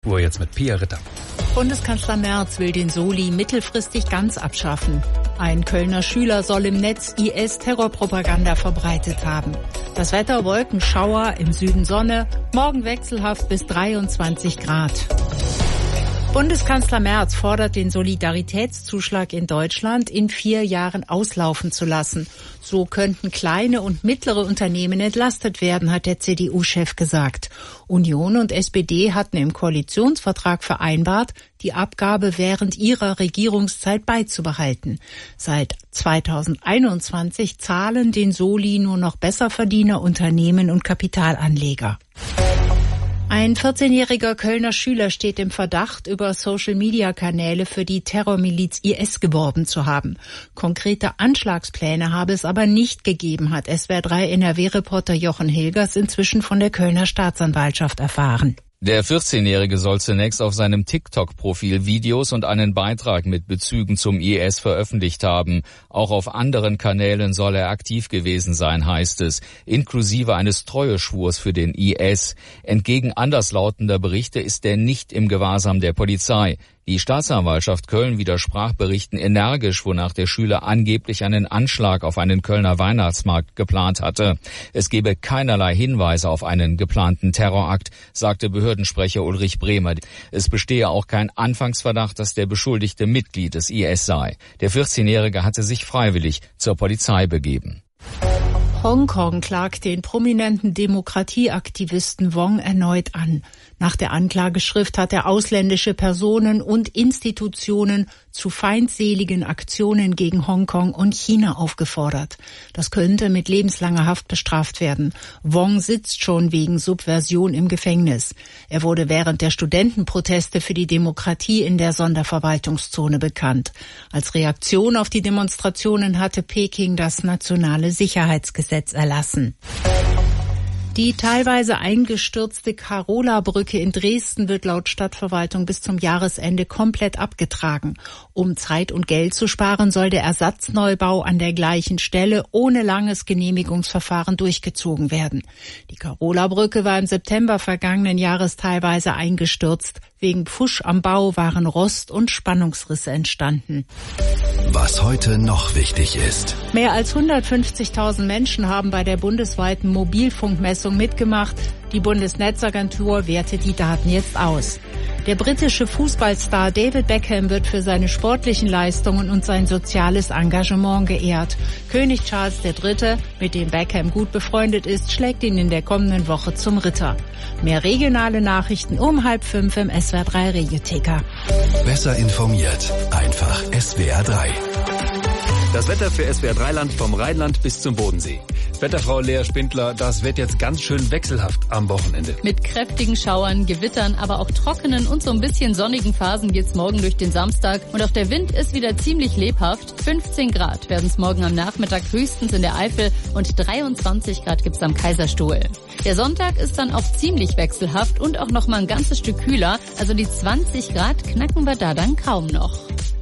Uhr jetzt mit Pia Ritter. Bundeskanzler Merz will den Soli mittelfristig ganz abschaffen. Ein Kölner Schüler soll im Netz IS-Terrorpropaganda verbreitet haben. Das Wetter: Wolken, Schauer, im Süden Sonne, morgen wechselhaft bis 23 Grad. Bundeskanzler Merz fordert, den Solidaritätszuschlag in Deutschland in 4 Jahren auslaufen zu lassen. So könnten kleine und mittlere Unternehmen entlastet werden, hat der CDU-Chef gesagt. Union und SPD hatten im Koalitionsvertrag vereinbart, die Abgabe während ihrer Regierungszeit beizubehalten. Seit 2021 zahlen den Soli nur noch Besserverdiener, Unternehmen und Kapitalanleger. Ein 14-jähriger Kölner Schüler steht im Verdacht, über Social-Media-Kanäle für die Terrormiliz IS geworben zu haben. Konkrete Anschlagspläne habe es aber nicht gegeben, hat SWR3 NRW-Reporter Jochen Hilgers inzwischen von der Kölner Staatsanwaltschaft erfahren. Der 14-Jährige soll zunächst auf seinem TikTok-Profil Videos und einen Beitrag mit Bezügen zum IS veröffentlicht haben. Auch auf anderen Kanälen soll er aktiv gewesen sein, heißt es, inklusive eines Treueschwurs für den IS. Entgegen anderslautender Berichte ist er nicht im Gewahrsam der Polizei. Die Staatsanwaltschaft Köln widersprach Berichten energisch, wonach der Schüler angeblich einen Anschlag auf einen Kölner Weihnachtsmarkt geplant hatte. Es gebe keinerlei Hinweise auf einen geplanten Terrorakt, sagte Behördensprecher Ulrich Bremer. Es bestehe auch kein Anfangsverdacht, dass der Beschuldigte Mitglied des IS sei. Der 14-Jährige hatte sich freiwillig zur Polizei begeben. Hongkong klagt den prominenten Demokratieaktivisten Wong erneut an. Nach der Anklageschrift hat er ausländische Personen und Institutionen zu feindseligen Aktionen gegen Hongkong und China aufgefordert. Das könnte mit lebenslanger Haft bestraft werden. Wong sitzt schon wegen Subversion im Gefängnis. Er wurde während der Studentenproteste für die Demokratie in der Sonderverwaltungszone bekannt. Als Reaktion auf die Demonstrationen hatte Peking das nationale Sicherheitsgesetz erlassen. Die teilweise eingestürzte Karola-Brücke in Dresden wird laut Stadtverwaltung bis zum Jahresende komplett abgetragen. Um Zeit und Geld zu sparen, soll der Ersatzneubau an der gleichen Stelle ohne langes Genehmigungsverfahren durchgezogen werden. Die Karola-Brücke war im September vergangenen Jahres teilweise eingestürzt. Wegen Pfusch am Bau waren Rost- und Spannungsrisse entstanden. Was heute noch wichtig ist. Mehr als 150.000 Menschen haben bei der bundesweiten Mobilfunkmessung mitgemacht. Die Bundesnetzagentur wertet die Daten jetzt aus. Der britische Fußballstar David Beckham wird für seine sportlichen Leistungen und sein soziales Engagement geehrt. König Charles III., mit dem Beckham gut befreundet ist, schlägt ihn in der kommenden Woche zum Ritter. Mehr regionale Nachrichten um 4:30 im SWR3 Regiotheka. Besser informiert, einfach SWR3. Das Wetter für SWR3-Land vom Rheinland bis zum Bodensee. Wetterfrau Lea Spindler, das wird jetzt ganz schön wechselhaft am Wochenende. Mit kräftigen Schauern, Gewittern, aber auch trockenen und so ein bisschen sonnigen Phasen geht's morgen durch den Samstag. Und auch der Wind ist wieder ziemlich lebhaft. 15 Grad werden es morgen am Nachmittag höchstens in der Eifel und 23 Grad gibt's am Kaiserstuhl. Der Sonntag ist dann auch ziemlich wechselhaft und auch noch mal ein ganzes Stück kühler. Also die 20 Grad knacken wir da dann kaum noch.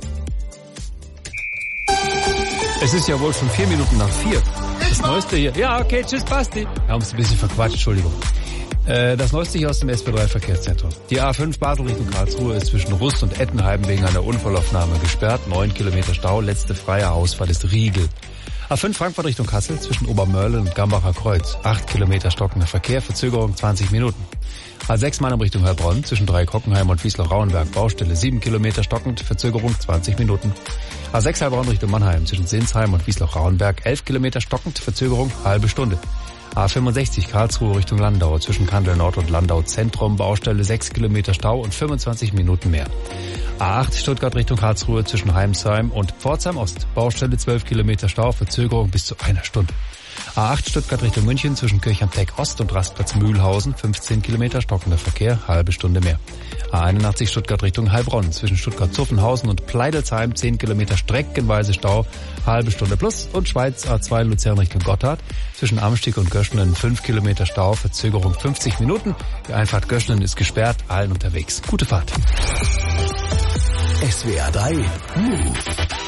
Es ist ja wohl schon 4 Minuten nach 4. Das Neueste hier. Ja, okay, tschüss, Basti. Wir haben uns ein bisschen verquatscht, Entschuldigung. Das Neueste hier aus dem SB3-Verkehrszentrum. Die A5 Basel Richtung Karlsruhe ist zwischen Rust und Ettenheim wegen einer Unfallaufnahme gesperrt. 9 Kilometer Stau, letzte freie Ausfahrt ist Riegel. A5 Frankfurt Richtung Kassel zwischen Obermörlen und Gambacher Kreuz. 8 Kilometer stockender Verkehr, Verzögerung 20 Minuten. A6 Mannheim Richtung Heilbronn zwischen Dreieck-Hockenheim und Wiesloch-Rauenberg. Baustelle 7 Kilometer stockend, Verzögerung 20 Minuten. A6 Heilbronn Richtung Mannheim zwischen Sinsheim und Wiesloch-Rauenberg. 11 Kilometer stockend, Verzögerung halbe Stunde. A65 Karlsruhe Richtung Landau zwischen Kandel Nord und Landau Zentrum. Baustelle 6 Kilometer Stau und 25 Minuten mehr. A8 Stuttgart Richtung Karlsruhe zwischen Heimsheim und Pforzheim Ost. Baustelle 12 Kilometer Stau, Verzögerung bis zu einer Stunde. A8 Stuttgart Richtung München zwischen Kirchheim-Teck Ost und Rastplatz Mühlhausen, 15 Kilometer stockender Verkehr, halbe Stunde mehr. A81 Stuttgart Richtung Heilbronn zwischen Stuttgart-Zuffenhausen und Pleidelsheim, 10 Kilometer streckenweise Stau, halbe Stunde plus. Und Schweiz A2 Luzern Richtung Gotthard zwischen Amstieg und Göschenen, 5 Kilometer Stau, Verzögerung 50 Minuten. Die Einfahrt Göschenen ist gesperrt, allen unterwegs. Gute Fahrt. SWR3 Move.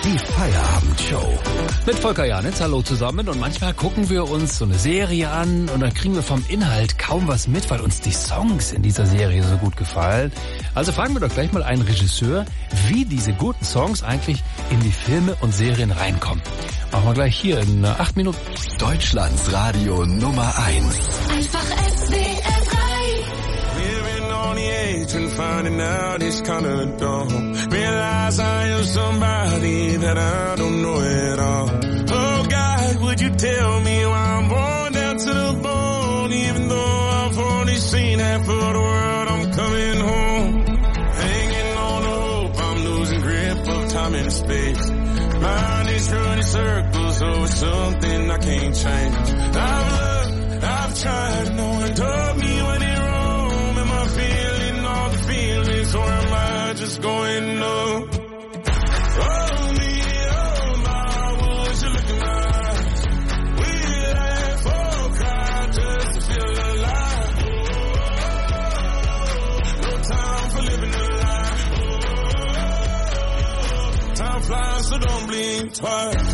Die Feierabendshow. Mit Volker Janitz, hallo zusammen. Und manchmal gucken wir uns so eine Serie an und dann kriegen wir vom Inhalt kaum was mit, weil uns die Songs in dieser Serie so gut gefallen. Also fragen wir doch gleich mal einen Regisseur, wie diese guten Songs eigentlich in die Filme und Serien reinkommen. Machen wir gleich hier in 8 Minuten. Deutschlands Radio Nummer 1. Einfach SWR 3. Living on the edge and finding out it's kinda dumb. Realize I am somebody that I don't know at all. Oh God, would you tell me why I'm born down to the bone? Even though I've only seen half of the world, I'm coming home. Hanging on the hope, I'm losing grip of time and space. Mind is running circles over something I can't change. I've loved, I've tried, no one told me when it wrong. Am I feeling all the feelings or am I just going numb? Oh me, oh my, would you look in my eyes? We laugh or cry just to feel alive. No time for living a lie. Time flies, so don't blink twice.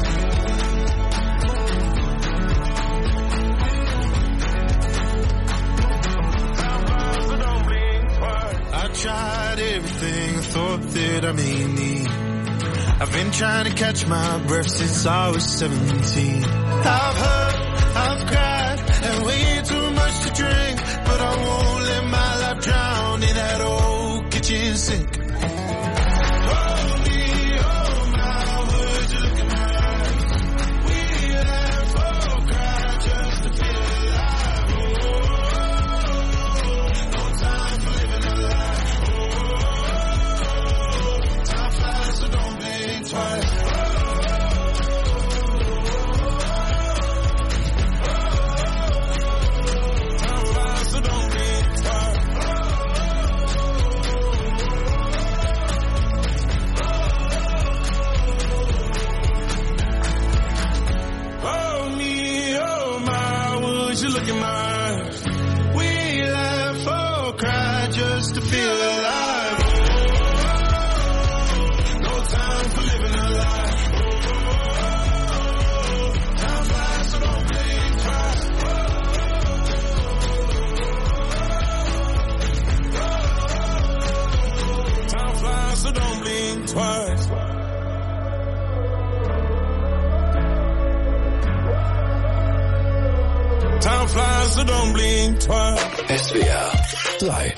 I tried everything I thought that I may need. I've been trying to catch my breath since I was 17. I've hurt, I've cried, and way too much to drink. But I won't let my life drown in that old kitchen sink. Time flies, so don't blink twice. SWR 3.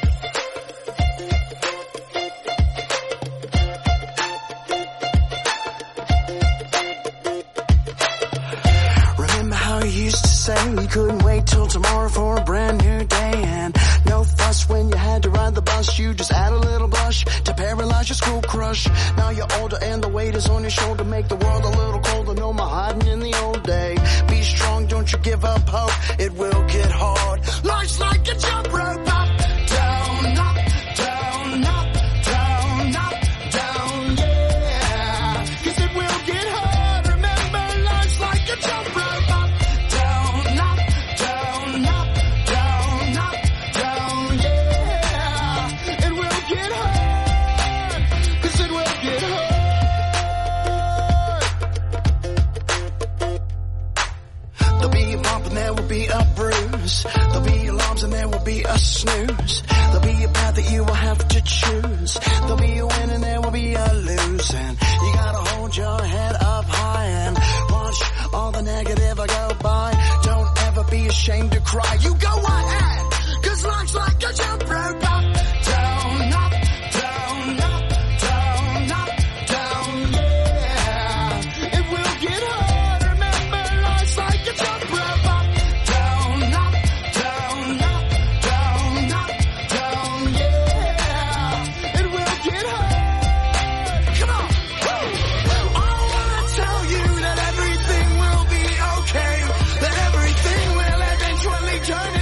Remember how you used to say you couldn't wait till tomorrow for a brand new day, and no fuss when you had to ride the bus. You just add a little blush to paralyze your school crush. Now you're older and the weight is on your shoulder. Make the world a little colder, no more hiding in the old day. Be strong, don't you give up hope, it will get hard. Life's like a jump rope, up, down, up, down, up, down, up, down, yeah. 'Cause it will get hard, remember life's like a jump rope, up, down, up, down, up, down, up, down, yeah. It will get hard, 'cause it will get hard. There'll be a bump and there will be a bruise. There'll be alarms and there will be a snooze. There'll be a path that you will have to choose. There'll be a win and there will be a lose. And you gotta hold your head up high and watch all the negative go by. Don't ever be ashamed to cry. You go ahead, 'cause life's like a jump rope, up, down, up, down, up, down, up, down, yeah. It will get hard, remember life's like a jump rope, up, down, up, down, up, down, up, down, yeah. It will get hard. Come on. Woo. I wanna tell you that everything will be okay, that everything will eventually turn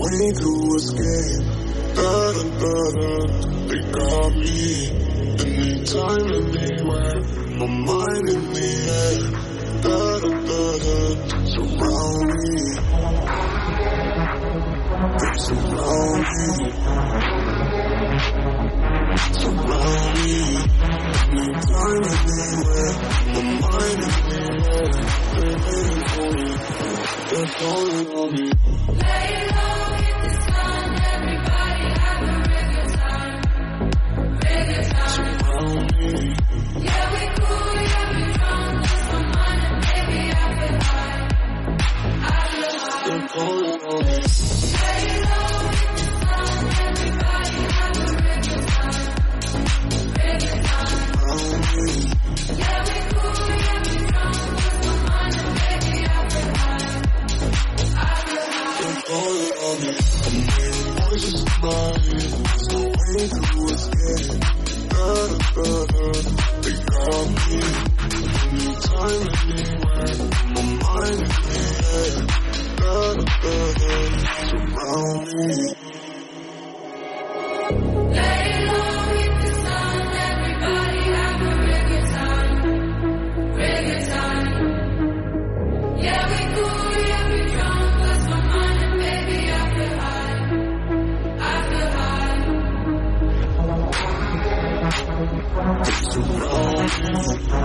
way to escape. They got me. Anytime, anywhere. My mind in the air. Surround me. They surround me. Surround me. Anytime, anywhere. My mind in the air. They're waiting for me. They're calling on me. Lay low, hit the sun, everybody have a regular time. Regular time. Surround me. Yeah, we cool, yeah, we drunk, just my mind and baby, I feel high. I feel high. They're calling on me. Lay low, hit the sun, everybody have a regular time. Regular time. Surround me. Yeah, we cool, yeah, we drunk, just my mind and baby, I feel high. I feel high. They're calling on me. I'm hearing voices in my head. There's no way to escape. They got me. Anytime, anywhere. My mind in the air. Surround me. Lay low, hit the sun, everybody have a regular time. Regular time. Yeah, we cool, yeah, we drunk, lost my mind and baby, I feel high. I feel high. Surround me.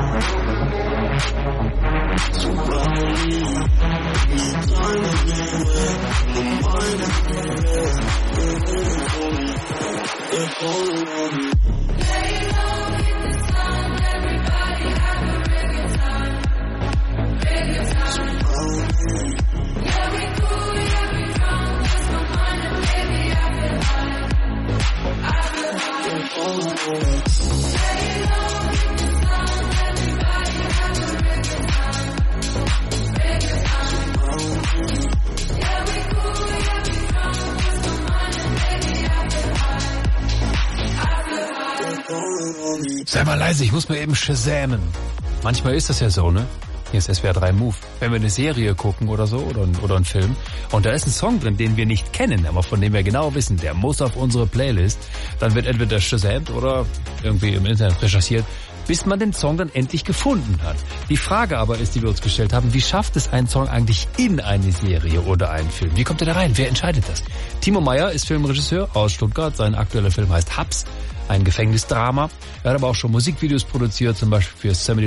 Surround me. Anytime, anywhere. My mind in the air. They're waiting for me. They're calling on me. Lay low, hit the sun, everybody have a regular time. Regular time. Surround me. Yeah, we cool, yeah, we drunk, lost my mind and baby, I feel high. I feel high. They're calling on me. Lay low, hit the sun, everybody have a regular time. Regular time. Surround me. Yeah, we cool, yeah, we drunk, lost my mind and baby, I feel high. I feel high. They're calling on me. Sei mal leise, ich muss mal eben shazamen. Manchmal ist das ja so, ne? Hier ist SWR 3 Move. Wenn wir eine Serie gucken oder so, oder einen Film, und da ist ein Song drin, den wir nicht kennen, aber von dem wir genau wissen, der muss auf unsere Playlist, dann wird entweder shazamt oder irgendwie im Internet recherchiert, bis man den Song dann endlich gefunden hat. Die Frage aber ist, die wir uns gestellt haben, wie schafft es ein Song eigentlich in eine Serie oder einen Film? Wie kommt er da rein? Wer entscheidet das? Timo Meyer ist Filmregisseur aus Stuttgart. Sein aktueller Film heißt Hubs, ein Gefängnisdrama. Er hat aber auch schon Musikvideos produziert, zum Beispiel für Sammy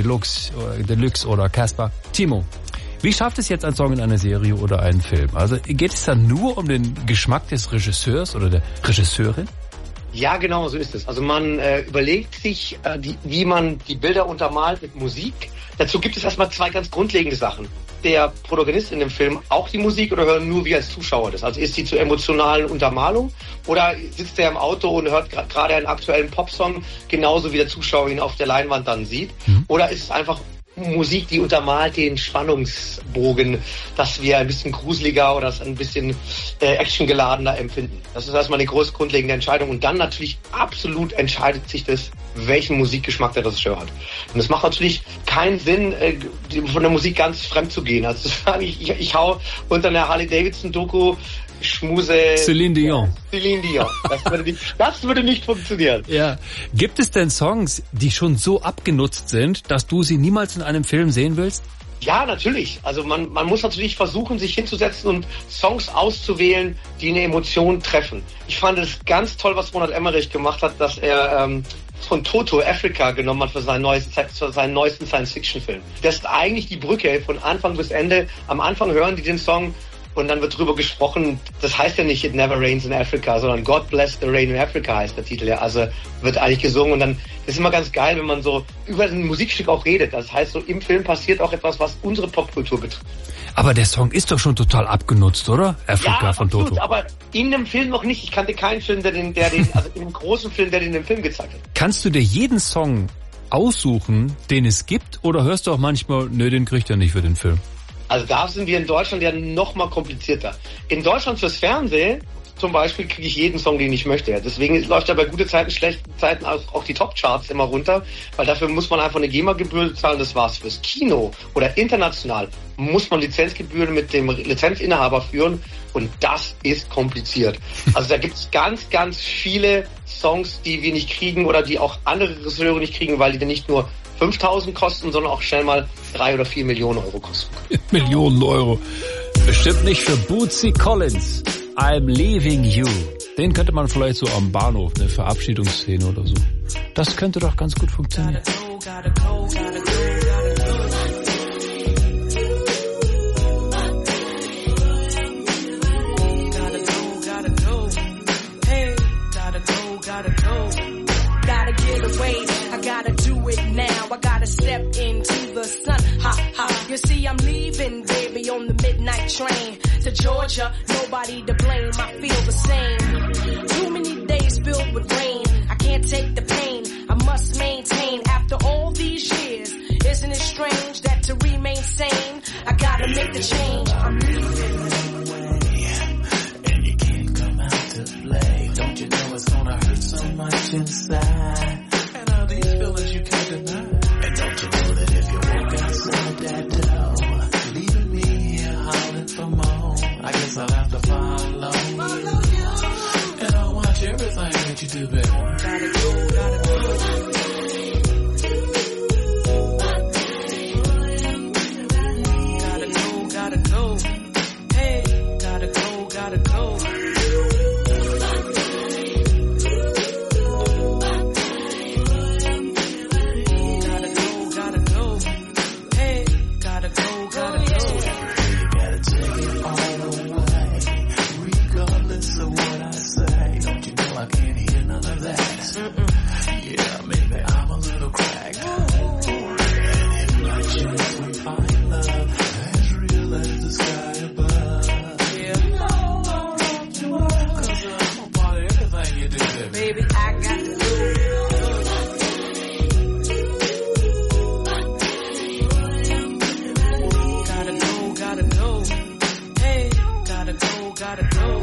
Deluxe oder Casper. Timo, wie schafft es jetzt ein Song in eine Serie oder einen Film? Also geht es dann nur um den Geschmack des Regisseurs oder der Regisseurin? Ja, genau, so ist es. Also man überlegt sich, wie man die Bilder untermalt mit Musik. Dazu gibt es erstmal zwei ganz grundlegende Sachen. Der Protagonist in dem Film auch die Musik oder hören nur wir als Zuschauer das? Also ist die zur emotionalen Untermalung oder sitzt er im Auto und hört gerade einen aktuellen Popsong, genauso wie der Zuschauer ihn auf der Leinwand dann sieht? Oder ist es einfach Musik, die untermalt den Spannungsbogen, dass wir ein bisschen gruseliger oder ein bisschen actiongeladener empfinden. Das ist erstmal eine große grundlegende Entscheidung. Und dann natürlich absolut entscheidet sich das, welchen Musikgeschmack der Regisseur hat. Und es macht natürlich keinen Sinn, von der Musik ganz fremd zu gehen. Also ich hau unter einer Harley-Davidson-Doku Schmuse... Celine Dion. Celine Dion. Das würde nicht funktionieren. Ja. Gibt es denn Songs, die schon so abgenutzt sind, dass du sie niemals in einem Film sehen willst? Ja, natürlich. Also man muss natürlich versuchen, sich hinzusetzen und Songs auszuwählen, die eine Emotion treffen. Ich fand es ganz toll, was Ronald Emmerich gemacht hat, dass er von Toto Africa genommen hat für seinen neuesten Science-Fiction-Film. Das ist eigentlich die Brücke von Anfang bis Ende. Am Anfang hören die den Song und dann wird drüber gesprochen. Das heißt ja nicht It Never Rains in Africa, sondern God Bless the Rain in Africa heißt der Titel. Ja. Also wird eigentlich gesungen und dann ist immer ganz geil, wenn man so über ein Musikstück auch redet. Das heißt, so im Film passiert auch etwas, was unsere Popkultur betrifft. Aber der Song ist doch schon total abgenutzt, oder? Afrika ja, von absolut, Toto. Aber in dem Film noch nicht. Ich kannte keinen Film, also in dem großen Film, der den im Film gezeigt hat. Kannst du dir jeden Song aussuchen, den es gibt, oder hörst du auch manchmal, nö, den kriegt er nicht für den Film? Also da sind wir in Deutschland ja noch mal komplizierter. In Deutschland fürs Fernsehen zum Beispiel kriege ich jeden Song, den ich möchte. Ja. Deswegen läuft ja bei gute Zeiten, schlechten Zeiten auch die Top-Charts immer runter, weil dafür muss man einfach eine GEMA-Gebühr zahlen, das war's. Fürs Kino oder international muss man Lizenzgebühren mit dem Lizenzinhaber führen und das ist kompliziert. Also da gibt's ganz, ganz viele Songs, die wir nicht kriegen oder die auch andere Regisseure nicht kriegen, weil die dann nicht nur 5.000 kosten, sondern auch schnell mal 3 oder 4 Millionen Euro kosten. Millionen Euro. Bestimmt nicht für Bootsy Collins. I'm Leaving You. Den könnte man vielleicht so am Bahnhof, eine Verabschiedungsszene oder so. Das könnte doch ganz gut funktionieren. Gotta get away, I gotta do it now. I gotta step into the sun, ha ha. You see I'm leaving, baby, on the midnight train to Georgia. Nobody to blame, I feel the same. Too many days filled with rain, I can't take the pain. I must maintain after all these years. Isn't it strange that to remain sane, I gotta make the change. I'm leaving. Don't you know it's gonna hurt so much inside? And all these feelings you can't deny. And don't you know that if you walk outside that door, leaving me here howling for more, I guess I'll have to follow you. And I'll watch everything that you do, baby. Gotta go, gotta go. Gotta go, hey, gotta go, gotta go. Yeah, maybe I'm a little cracked. And in my chest we find love as real as the sky above. Yeah, cause I'm a part of everything you do. Baby, I got to go. Gotta go. Hey, gotta go, gotta go.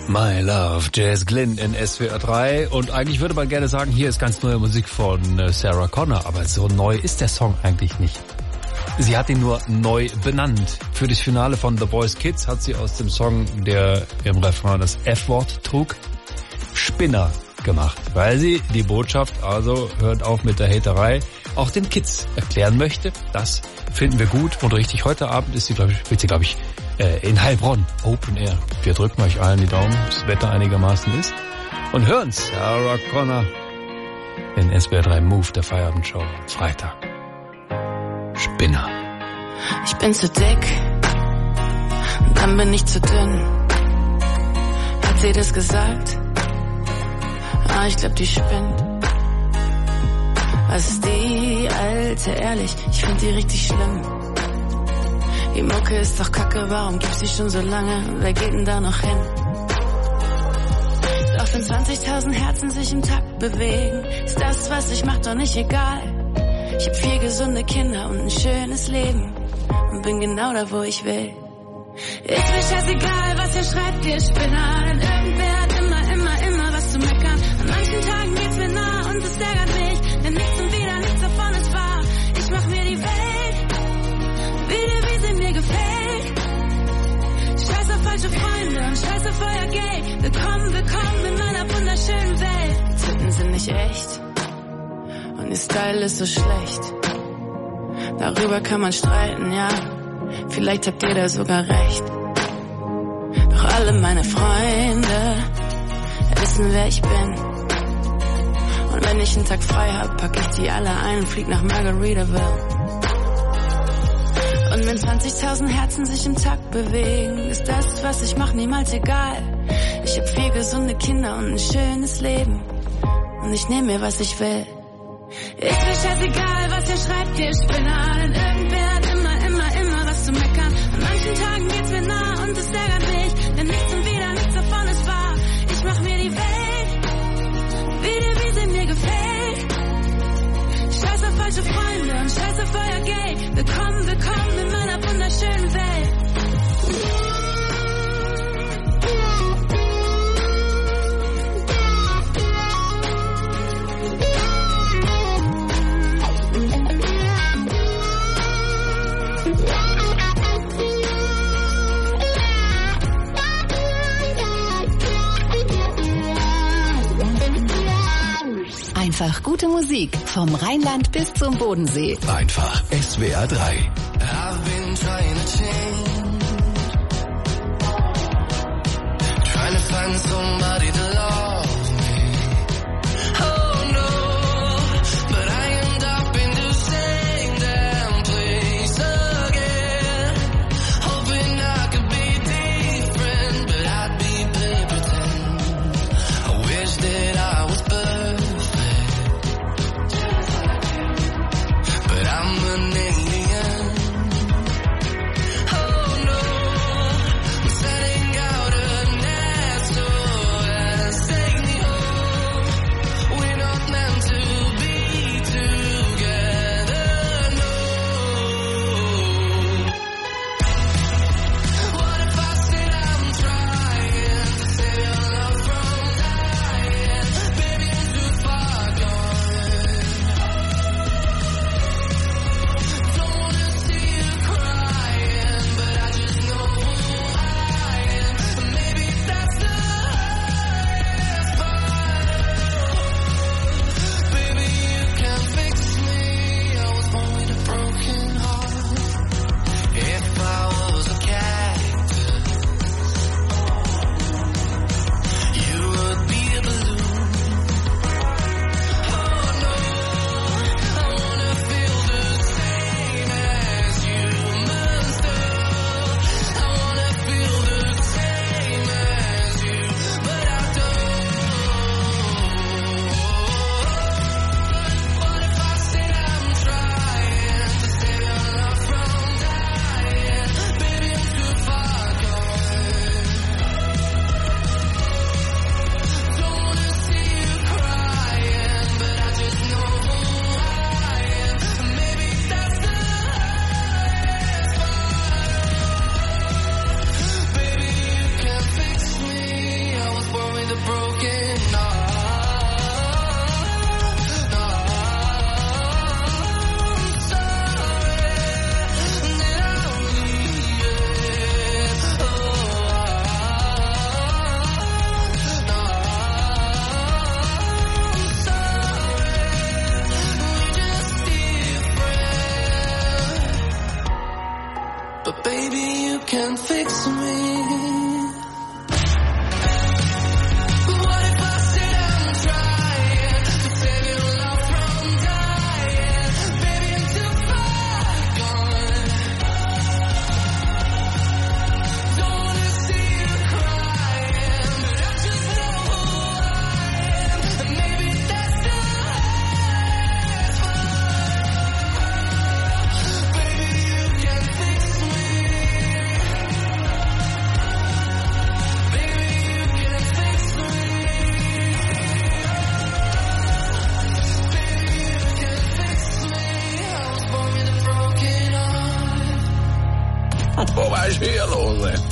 My Love, Jazz Glynn in SWR 3 und eigentlich würde man gerne sagen, hier ist ganz neue Musik von Sarah Connor, aber so neu ist der Song eigentlich nicht. Sie hat ihn nur neu benannt. Für das Finale von The Voice Kids hat sie aus dem Song, der im Refrain das F-Wort trug, Spinner gemacht, weil sie die Botschaft, also hört auf mit der Haterei, auch den Kids erklären möchte. Das finden wir gut und richtig. Heute Abend ist sie, glaube ich, in Heilbronn, Open Air. Wir drücken euch allen die Daumen, das Wetter einigermaßen ist. Und hören Sarah Connor in SWR 3 Move, der Feierabendshow, Freitag. Spinner. Ich bin zu dick, und dann bin ich zu dünn. Hat sie das gesagt? Ah, ich glaub, die spinnt. Was ist die Alte, ehrlich? Ich find die richtig schlimm. Die Mucke ist doch kacke, warum gibt's die schon so lange? Wer geht denn da noch hin? Doch wenn 20.000 Herzen sich im Takt bewegen, ist das, was ich mach, doch nicht egal. Ich hab 4 gesunde Kinder und ein schönes Leben und bin genau da, wo ich will. Ist mir scheißegal, was ihr schreibt, ihr Spinner. Denn irgendwer hat immer was zu meckern. An manchen Tagen geht's mir nah und es ärgert mich, denn nichts und wieder nichts davon ist wahr. Ich mach mir die Welt wieder, wie sie mir gefällt. Scheiß auf falsche Freunde und scheiß auf euer Geld. Willkommen in meiner wunderschönen Welt. Titten sind nicht echt und ihr Style ist so schlecht. Darüber kann man streiten, ja. Vielleicht habt ihr da sogar recht. Doch alle meine Freunde wissen, wer ich bin. Und wenn ich einen Tag frei hab, pack ich die alle ein und flieg nach Margaritaville. Und wenn 20.000 Herzen sich im Takt bewegen, ist das, was ich mach, niemals egal. Ich hab 4 gesunde Kinder und ein schönes Leben. Und ich nehm mir, was ich will. Ist mir scheißegal, was ihr schreibt, ihr Spinner. Denn irgendwer hat immer was zu meckern. An manchen Tagen geht's mir nah und es ärgert mich, denn nichts und wieder nichts davon ist wahr. Ich mach mir die Welt wieder, wie sie mir gefällt. Scheiß auf falsche Freunde und scheiß auf euer Geld. Willkommen in meiner wunderschönen Welt. Einfach gute Musik vom Rheinland bis zum Bodensee. Einfach SWR 3. I've been trying to change, trying to find somebody to love me. Oh no, but I end up in the same damn place again. Hoping I could be different, but I'd be play pretend. I wish that I was perfect, but I'm an alien. Oh no, I'm setting out a nest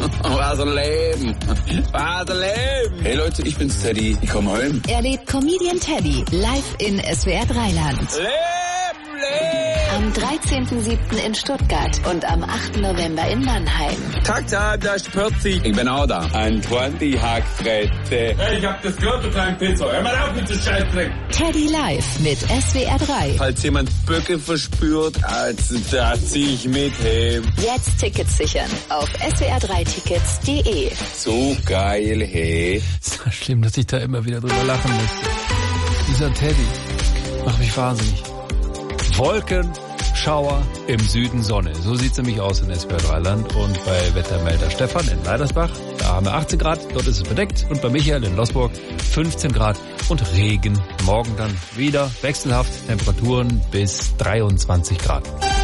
Was ein Leben. Was ein Leben. Hey Leute, ich bin's Teddy. Ich komme heim. Erlebt Comedian Teddy live in SWR 3 Land. Am 13.07. in Stuttgart und am 8. November in Mannheim. Tag, da ist Pürzi. Ich bin auch da. Ein 20 Hackfresse. Hey, ich hab das gehört, du kleinen Pizza. Hör mal auf mit dem Scheißdreck. Teddy live mit SWR 3. Falls jemand Böcke verspürt, also da zieh ich mit heim. Jetzt Tickets sichern auf swr3tickets.de. So geil, hey. Ist doch schlimm, dass ich da immer wieder drüber lachen muss. Dieser Teddy macht mich wahnsinnig. Wolken, Schauer, im Süden Sonne. So sieht's nämlich aus in SWR 3 Land und bei Wettermelder Stefan in Leidersbach. Da haben wir 18 Grad, dort ist es bedeckt. Und bei Michael in Losburg 15 Grad und Regen. Morgen dann wieder wechselhaft, Temperaturen bis 23 Grad.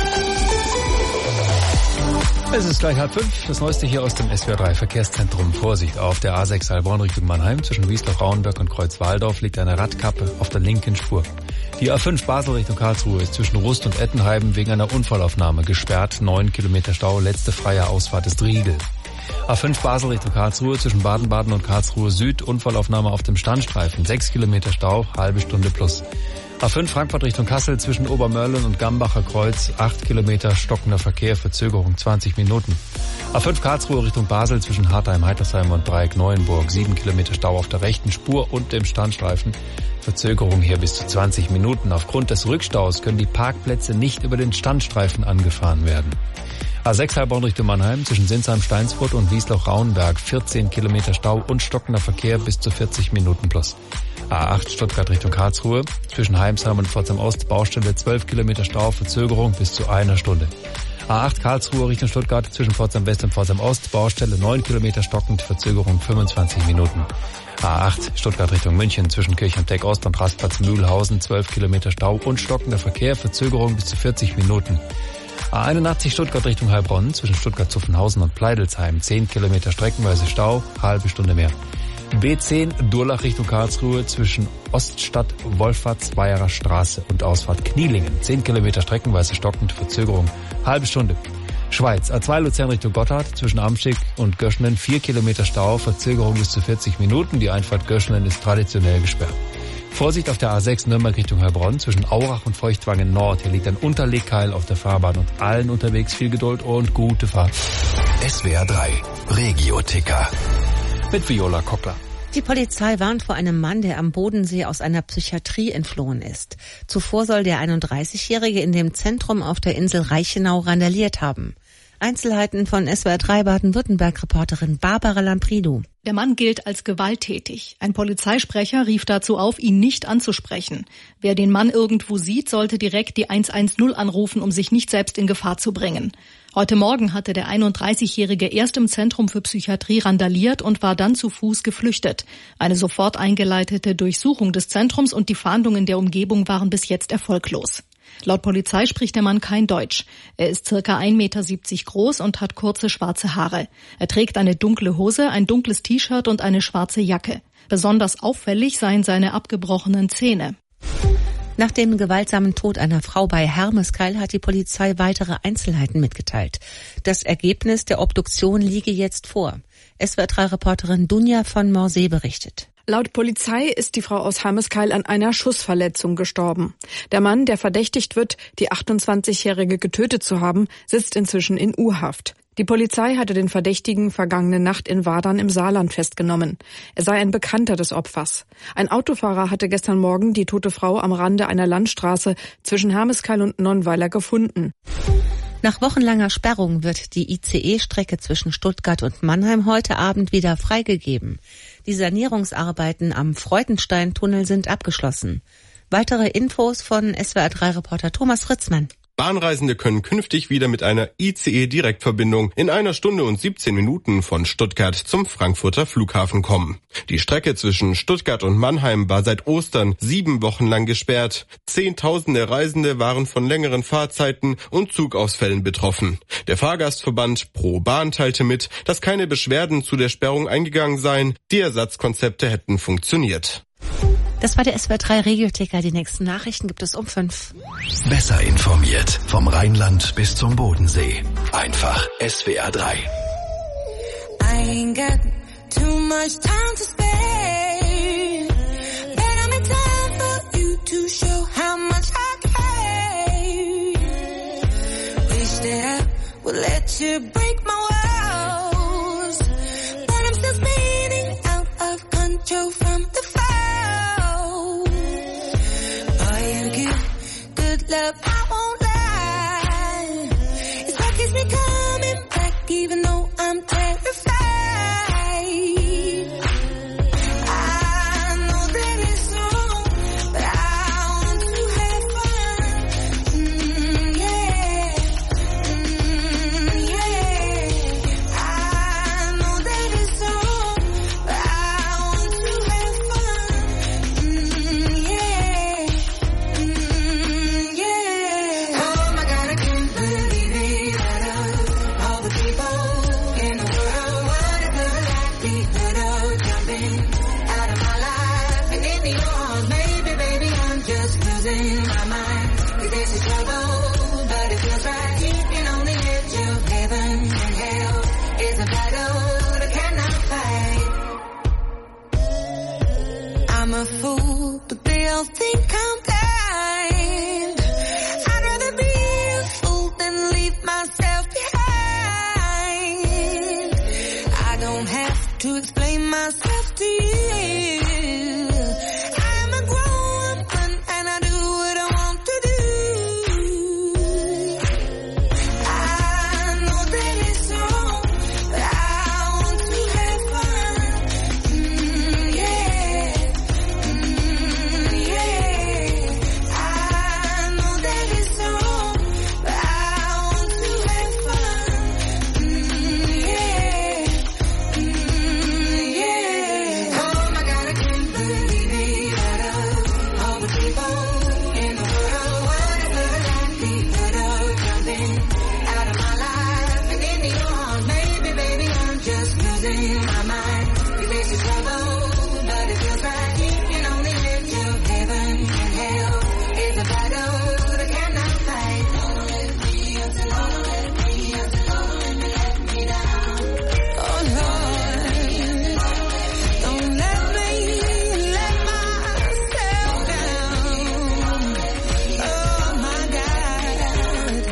Es ist gleich 4:30. Das Neueste hier aus dem SWR 3 Verkehrszentrum. Vorsicht, auf der A6 Heilbronn Richtung Mannheim zwischen Wiesloch-Rauenberg und Kreuzwaldorf liegt eine Radkappe auf der linken Spur. Die A5 Basel Richtung Karlsruhe ist zwischen Rust und Ettenheimen wegen einer Unfallaufnahme gesperrt. 9 Kilometer Stau, letzte freie Ausfahrt ist Riegel. A5 Basel Richtung Karlsruhe zwischen Baden-Baden und Karlsruhe Süd, Unfallaufnahme auf dem Standstreifen. 6 Kilometer Stau, halbe Stunde plus. A5 Frankfurt Richtung Kassel zwischen Obermörlen und Gambacher Kreuz, 8 Kilometer stockender Verkehr, Verzögerung 20 Minuten. A5 Karlsruhe Richtung Basel zwischen Hartheim, Heitersheim und Dreieck Neuenburg, 7 Kilometer Stau auf der rechten Spur und dem Standstreifen. Verzögerung hier bis zu 20 Minuten. Aufgrund des Rückstaus können die Parkplätze nicht über den Standstreifen angefahren werden. A6 Heilbronn Richtung Mannheim zwischen Sinsheim-Steinsfurt und Wiesloch-Rauenberg, 14 Kilometer Stau und stockender Verkehr bis zu 40 Minuten plus. A8 Stuttgart Richtung Karlsruhe zwischen Heimsheim und Pforzheim Ost, Baustelle 12 Kilometer Stau, Verzögerung bis zu einer Stunde. A8 Karlsruhe Richtung Stuttgart zwischen Pforzheim West und Pforzheim Ost, Baustelle 9 Kilometer stockend, Verzögerung 25 Minuten. A8 Stuttgart Richtung München zwischen Kirchheim-Teck Ost und Rastplatz Mühlhausen, 12 Kilometer Stau und stockender Verkehr, Verzögerung bis zu 40 Minuten. A81 Stuttgart Richtung Heilbronn zwischen Stuttgart-Zuffenhausen und Pleidelsheim, 10 Kilometer streckenweise Stau, halbe Stunde mehr. B10 Durlach Richtung Karlsruhe zwischen Oststadt, Wolfratz-Weierer Straße und Ausfahrt Knielingen, 10 Kilometer streckenweise stockend, Verzögerung, halbe Stunde. Schweiz, A2 Luzern Richtung Gotthard zwischen Amschick und Göschenen, 4 Kilometer Stau, Verzögerung bis zu 40 Minuten, die Einfahrt Göschenen ist traditionell gesperrt. Vorsicht auf der A6 Nürnberg Richtung Heilbronn zwischen Aurach und Feuchtwangen Nord. Hier liegt ein Unterlegkeil auf der Fahrbahn und allen unterwegs viel Geduld und gute Fahrt. SWR 3 Regio-Ticker mit Viola Koppler. Die Polizei warnt vor einem Mann, der am Bodensee aus einer Psychiatrie entflohen ist. Zuvor soll der 31-Jährige in dem Zentrum auf der Insel Reichenau randaliert haben. Einzelheiten von SWR 3 Baden-Württemberg-Reporterin Barbara Lampridu. Der Mann gilt als gewalttätig. Ein Polizeisprecher rief dazu auf, ihn nicht anzusprechen. Wer den Mann irgendwo sieht, sollte direkt die 110 anrufen, um sich nicht selbst in Gefahr zu bringen. Heute Morgen hatte der 31-Jährige erst im Zentrum für Psychiatrie randaliert und war dann zu Fuß geflüchtet. Eine sofort eingeleitete Durchsuchung des Zentrums und die Fahndungen der Umgebung waren bis jetzt erfolglos. Laut Polizei spricht der Mann kein Deutsch. Er ist circa 1,70 Meter groß und hat kurze schwarze Haare. Er trägt eine dunkle Hose, ein dunkles T-Shirt und eine schwarze Jacke. Besonders auffällig seien seine abgebrochenen Zähne. Nach dem gewaltsamen Tod einer Frau bei Hermeskeil hat die Polizei weitere Einzelheiten mitgeteilt. Das Ergebnis der Obduktion liege jetzt vor. SWR3-Reporterin Dunja von Morsee berichtet. Laut Polizei ist die Frau aus Hermeskeil an einer Schussverletzung gestorben. Der Mann, der verdächtigt wird, die 28-Jährige getötet zu haben, sitzt inzwischen in U-Haft. Die Polizei hatte den Verdächtigen vergangene Nacht in Wadern im Saarland festgenommen. Er sei ein Bekannter des Opfers. Ein Autofahrer hatte gestern Morgen die tote Frau am Rande einer Landstraße zwischen Hermeskeil und Nonnweiler gefunden. Nach wochenlanger Sperrung wird die ICE-Strecke zwischen Stuttgart und Mannheim heute Abend wieder freigegeben. Die Sanierungsarbeiten am Freudenstein-Tunnel sind abgeschlossen. Weitere Infos von SWR3-Reporter Thomas Ritzmann. Bahnreisende können künftig wieder mit einer ICE-Direktverbindung in 1 Stunde und 17 Minuten von Stuttgart zum Frankfurter Flughafen kommen. Die Strecke zwischen Stuttgart und Mannheim war seit Ostern 7 Wochen lang gesperrt. Zehntausende Reisende waren von längeren Fahrzeiten und Zugausfällen betroffen. Der Fahrgastverband Pro Bahn teilte mit, dass keine Beschwerden zu der Sperrung eingegangen seien. Die Ersatzkonzepte hätten funktioniert. Das war der SWR3 Regio-Ticker. Die nächsten Nachrichten gibt es um 5. Besser informiert vom Rheinland bis zum Bodensee. Einfach SWR 3. I ain't got too much time to spare, but I'm in time for you to show how much I care. Wish that I would let you break my walls, but I'm still spinning out of control from the fall. Boy, you give good love, I won't lie. It's what keeps me coming back, even though I'm terrified. I know that it's wrong, but I want to have fun. Yeah. Yeah. I know that it's wrong, but I want to have fun. Yeah. Yeah. Oh my God, I can't believe it. Out of all the people in the world, what if the likelihood of jumping out of my life and into your arms? Maybe, baby, I'm just losing my mind. 'Cause this is trouble, but it feels right. Keeping on the edge of heaven and hell is a battle that cannot fight. I'm a fool, but they all think I'm blind. I'd rather be a fool than leave myself behind. I don't have to explain myself to you. I'm a grown woman and I do what I want to do. I know that it's wrong, but I want to have fun. Yeah. Yeah. I know that it's wrong, but I want to have fun. Yeah. Yeah. Oh my God, I can't believe it. Out of all the people in the world, what if the likelihood of jumping out of my life and into your arms? Maybe, baby, I'm just losing my mind. 'Cause this is trouble, but it feels right. Keeping on the edge of heaven and hell is a battle that cannot fight. Don't let me down. Oh Lord, don't let me let myself down. Oh my God.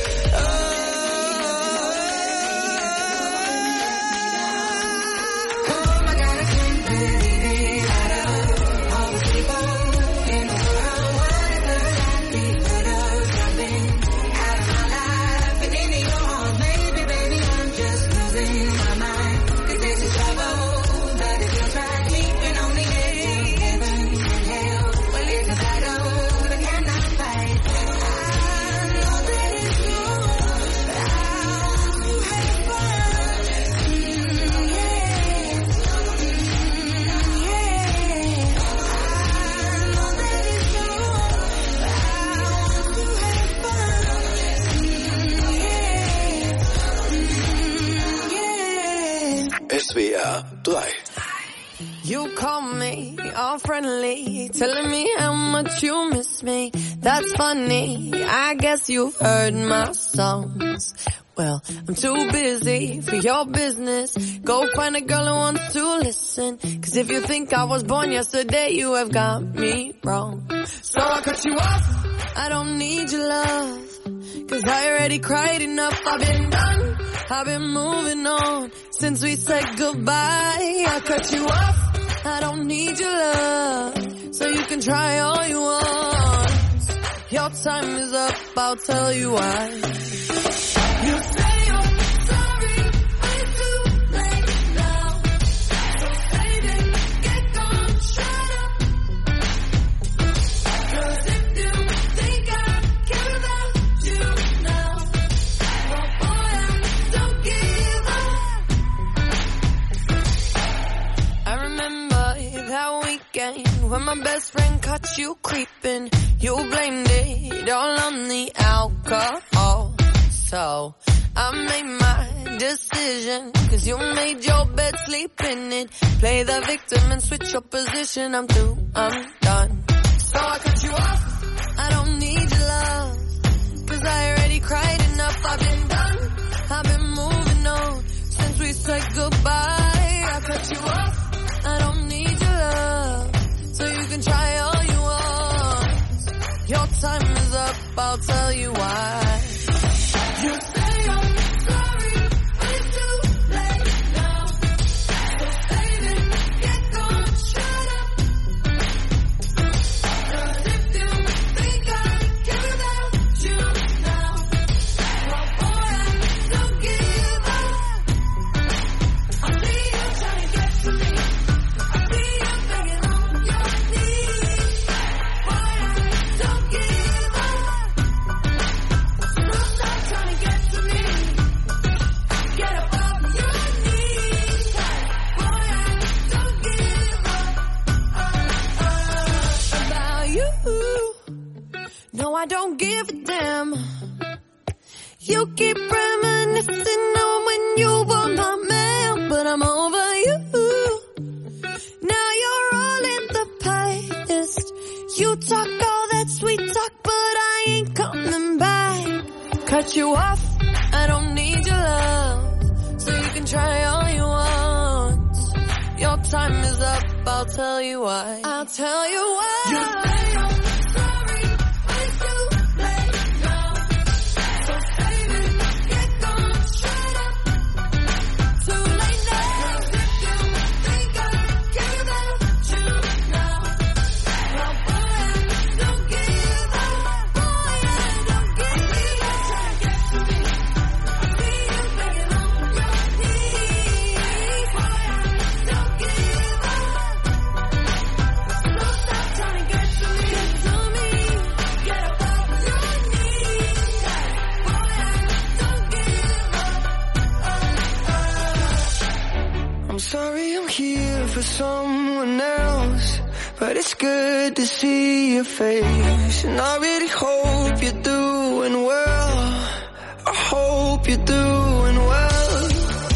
Oh my God, I can't believe it. Out of all the people in the world, what if the likelihood of jumping out of my life and into your arms? Maybe, baby, I'm just losing my mind. 'Cause this is trouble, but it feels right. Keeping on the edge of heaven and hell. Well, it's a battle that cannot fight. I know that it's wrong, but I want to have fun. Yeah. Yeah. I know that it's wrong, but I want to have fun. Yeah. SWR 3. You call me all friendly, telling me how much you miss me. That's funny, I guess you've heard my songs. Well, I'm too busy for your business. Go find a girl who wants to listen. 'Cause if you think I was born yesterday, you have got me wrong. So I cut you off, I don't need your love. 'Cause I already cried enough, I've been done. I've been moving on since we said goodbye. I cut you off, I don't need your love. So you can try all you want. Your time is up, I'll tell you why. You say you're sorry, but it's too late now. So baby, get gone, shut up. 'Cause if you think I care about you now, well boy, I don't give up. I remember that weekend when my best friend caught you creeping. You blamed it all on the alcohol. So I made my decision, 'cause you made your bed, sleep in it. Play the victim and switch your position. I'm through, I'm done. So I cut you off, I don't need your love. 'Cause I already cried enough, I've been done. I've been moving on since we said goodbye. cut you off. I don't need your love, so you can try all you want. Your time is up, I'll tell you why. You say I'm sorry, but it's too late now. So save it, get gone, shut up. 'Cause if you think I care about you now, well boy, I don't give up. I see you trying to get to me. I see you begging on your knees. Boy, I don't give up. So stop trying to get to me. Get up off your knees. Boy, I don't give up about you. No, I don't give a damn. You keep reminiscing on when you were my man, but I'm over you. Now you're all in the past. You talk all that sweet talk, but I ain't coming back. Cut you off, I don't need your love, so you can try all you want. Your time is up, I'll tell you why. I'll tell you why. You say I'm sorry, but it's too late now. So save it, get gone, shut up. Too late now. 'Cause if you think I care about you now, well boy, I don't give up. Boy, I don't give up. Try to get to me. I see you begging on your knees. Boy, I don't give up. So stop trying to get to me. Get up off your knees. Boy, I don't give up. I'm sorry I'm here for someone else, but it's good to see your face. And I really hope you're doing well. I hope you're doing well.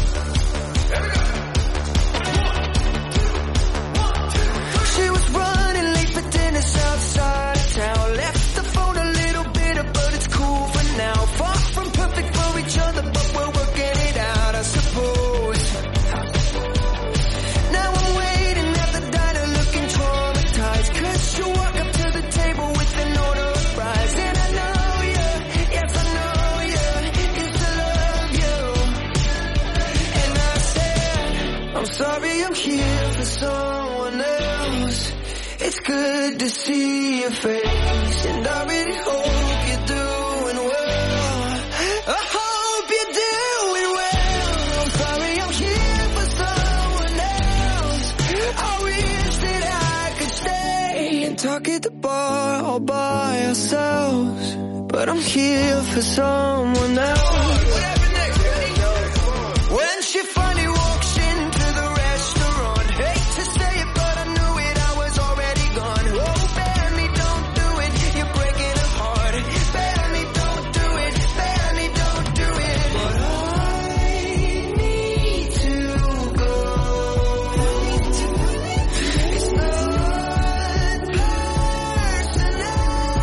She was running late for dinner outside of town. Left the phone a little bitter, but it's cool for now. Far from perfect for each other, but we're working it out, I suppose. Now I'm waiting at the diner looking traumatized, 'cause you walk up to the table with an order of fries. And I know you, yes I know you, used to love you. And I said, I'm sorry I'm here for someone else. It's good to see your face, and I really hope you're doing well. I hope you're doing well. I'm sorry I'm here for someone else. I wish that I could stay and talk at the bar all by ourselves, but I'm here for someone else. When she finally walks into the restaurant, hate to say it, but I knew it, I was already gone. Oh, Benny, don't do it, you're breaking her heart. Benny, don't do it, Benny, don't do it. But I need to go. It's not personal.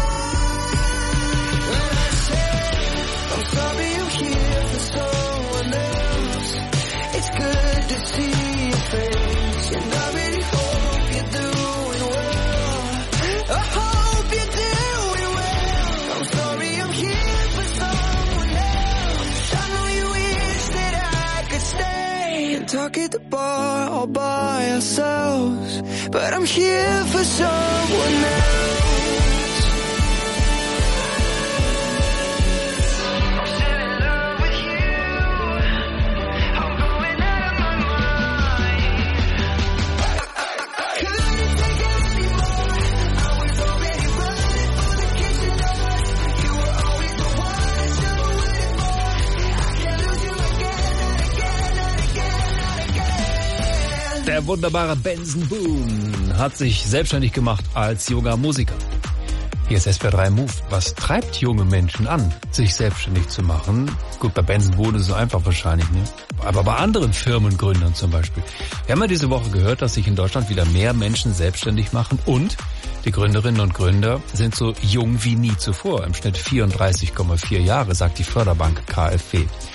When I said, I'm sorry I'm here for someone else. It's good to see your face, and I really hope you're doing well. I hope you're doing well. I'm sorry I'm here for someone else. I know you wish that I could stay and talk at the bar all by ourselves, but I'm here for someone else. I'm still in love with you. I'm going out of my mind. Couldn't take it anymore. I was already running for the kitchen doors. You were always the one to wait for. I can't lose you again, not again, not again, not again. Der wunderbare Benson Boone hat sich selbstständig gemacht als junger Musiker. Hier ist SWR3 Move. Was treibt junge Menschen an, sich selbstständig zu machen? Gut, bei Benson Boone ist es so einfach wahrscheinlich, ne? Aber bei anderen Firmengründern zum Beispiel. Wir haben ja diese Woche gehört, dass sich in Deutschland wieder mehr Menschen selbstständig machen und die Gründerinnen und Gründer sind so jung wie nie zuvor. Im Schnitt 34,4 Jahre, sagt die Förderbank KfW.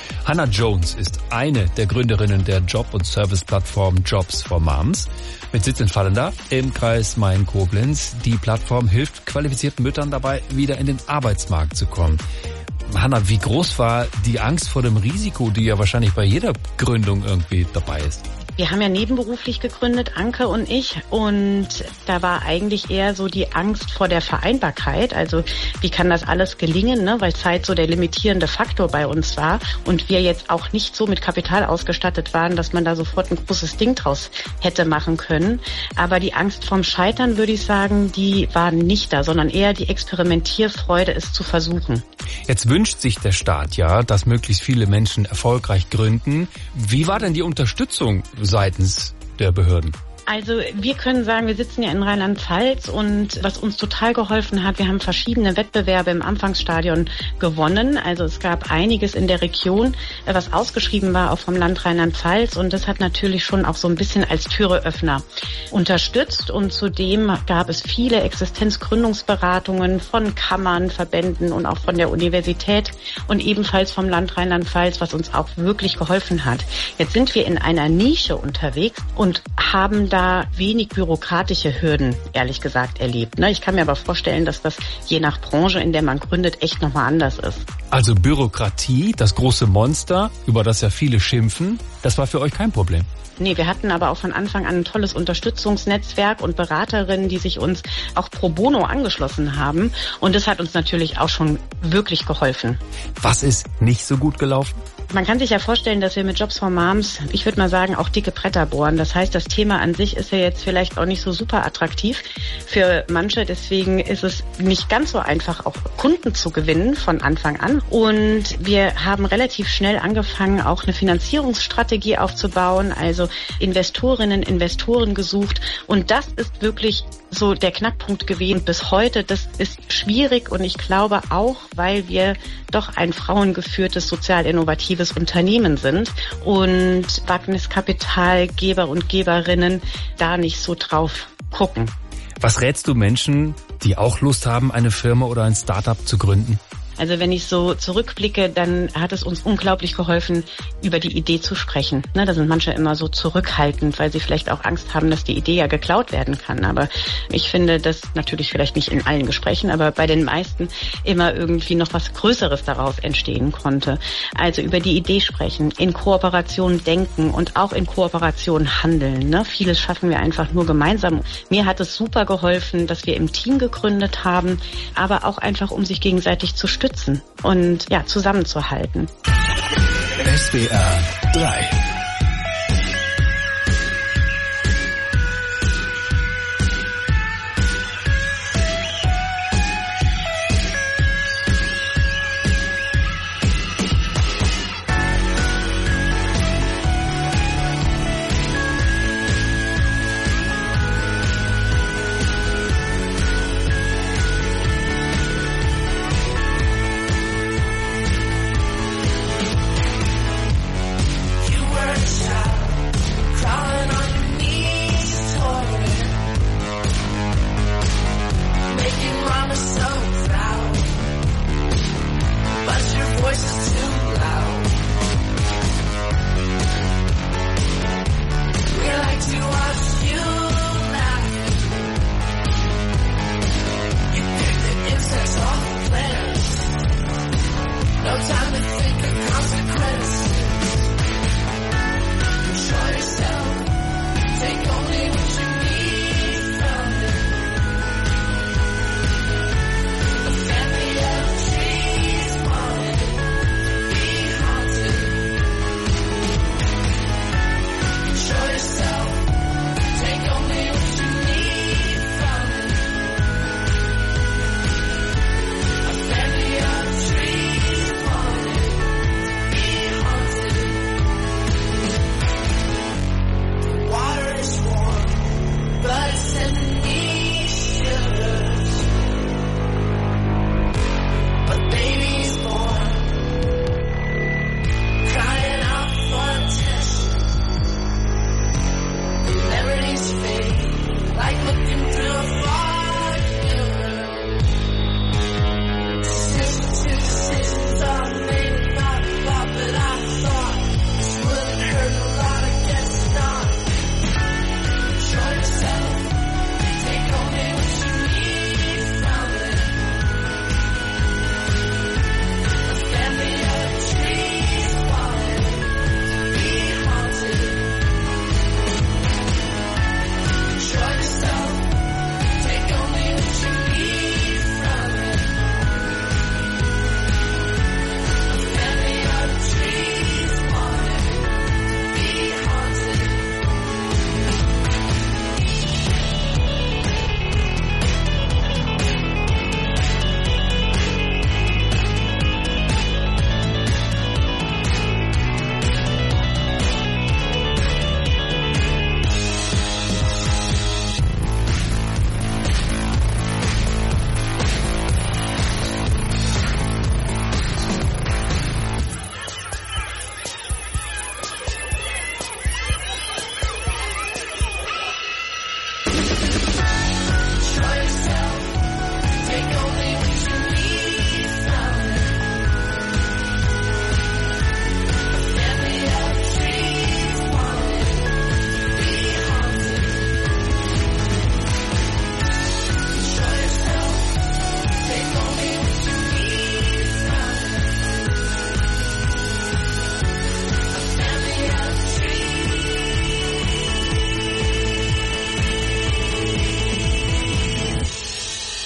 Hannah Jones ist eine der Gründerinnen der Job- und Service-Plattform Jobs for Moms mit Sitz in Vallendar im Kreis Main-Koblenz. Die Plattform hilft qualifizierten Müttern dabei, wieder in den Arbeitsmarkt zu kommen. Hannah, wie groß war die Angst vor dem Risiko, die ja wahrscheinlich bei jeder Gründung irgendwie dabei ist? Wir haben ja nebenberuflich gegründet, Anke und ich, und da war eigentlich eher so die Angst vor der Vereinbarkeit. Also wie kann das alles gelingen, ne? Weil Zeit so der limitierende Faktor bei uns war und wir jetzt auch nicht so mit Kapital ausgestattet waren, dass man da sofort ein großes Ding draus hätte machen können. Aber die Angst vorm Scheitern, würde ich sagen, die war nicht da, sondern eher die Experimentierfreude, es zu versuchen. Jetzt wünscht sich der Staat ja, dass möglichst viele Menschen erfolgreich gründen. Wie war denn die Unterstützung seitens der Behörden? Also wir können sagen, wir sitzen ja in Rheinland-Pfalz und was uns total geholfen hat, wir haben verschiedene Wettbewerbe im Anfangsstadion gewonnen. Also es gab einiges in der Region, was ausgeschrieben war, auch vom Land Rheinland-Pfalz, und das hat natürlich schon auch so ein bisschen als Türeöffner unterstützt, und zudem gab es viele Existenzgründungsberatungen von Kammern, Verbänden und auch von der Universität und ebenfalls vom Land Rheinland-Pfalz, was uns auch wirklich geholfen hat. Jetzt sind wir in einer Nische unterwegs und haben da wenig bürokratische Hürden, ehrlich gesagt, erlebt. Ich kann mir aber vorstellen, dass das je nach Branche, in der man gründet, echt nochmal anders ist. Also Bürokratie, das große Monster, über das ja viele schimpfen, das war für euch kein Problem? Nee, wir hatten aber auch von Anfang an ein tolles Unterstützungsnetzwerk und Beraterinnen, die sich uns auch pro bono angeschlossen haben. Und das hat uns natürlich auch schon wirklich geholfen. Was ist nicht so gut gelaufen? Man kann sich ja vorstellen, dass wir mit Jobs for Moms, ich würde mal sagen, auch dicke Bretter bohren. Das heißt, das Thema an sich ist ja jetzt vielleicht auch nicht so super attraktiv für manche. Deswegen ist es nicht ganz so einfach, auch Kunden zu gewinnen von Anfang an. Und wir haben relativ schnell angefangen, auch eine Finanzierungsstrategie aufzubauen, also Investorinnen, Investoren gesucht. Und das ist wirklich so der Knackpunkt gewesen bis heute. Das ist schwierig, und ich glaube auch, weil wir doch ein frauengeführtes, sozial innovatives Unternehmen sind und Wagniskapitalgeber und Geberinnen da nicht so drauf gucken. Was rätst du Menschen, die auch Lust haben, eine Firma oder ein Startup zu gründen? Also wenn ich so zurückblicke, dann hat es uns unglaublich geholfen, über die Idee zu sprechen. Da sind manche immer so zurückhaltend, weil sie vielleicht auch Angst haben, dass die Idee ja geklaut werden kann. Aber ich finde, dass natürlich vielleicht nicht in allen Gesprächen, aber bei den meisten immer irgendwie noch was Größeres daraus entstehen konnte. Also über die Idee sprechen, in Kooperation denken und auch in Kooperation handeln. Vieles schaffen wir einfach nur gemeinsam. Mir hat es super geholfen, dass wir im Team gegründet haben, aber auch einfach, um sich gegenseitig zu stützen und ja, zusammenzuhalten. SWR 3. You were